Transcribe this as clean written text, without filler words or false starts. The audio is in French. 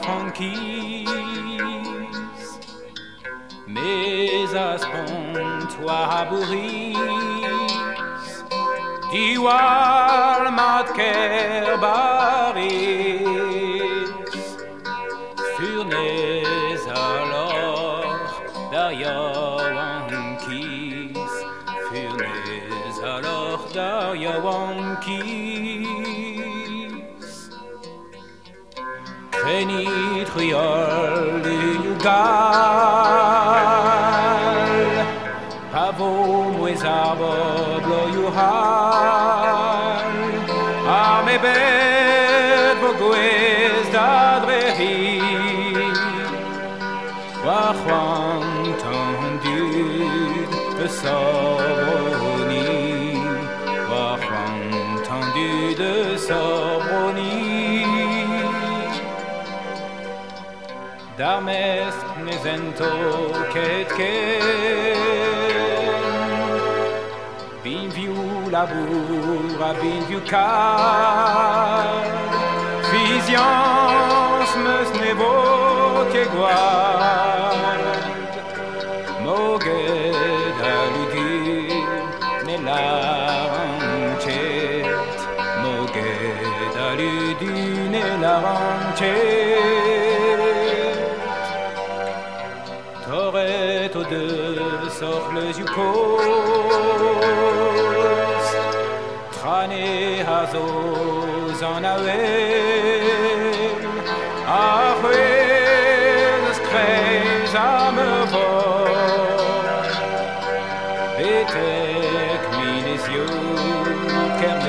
tranquilles, mais aspon toi bourris, diwal mat kerbaris, furnez alors d'Aryawankis, furnez alors d'Aryawankis. Kreni triol du yugal, pavo muezabo blo yuhal, a me bet voguez d'adrehi, wachwan tendu de Sorboni, wachwan tendu de Sorboni. Darmest nesento ketken, bin viu labour a bin viu kar, Physians meus nevo ke guard, moget aludir ne larantet, moget aludir ne larantet. Toret o deux sorles yukos, trane hazos en avel, ahouez kreis am vol, betek minesio ker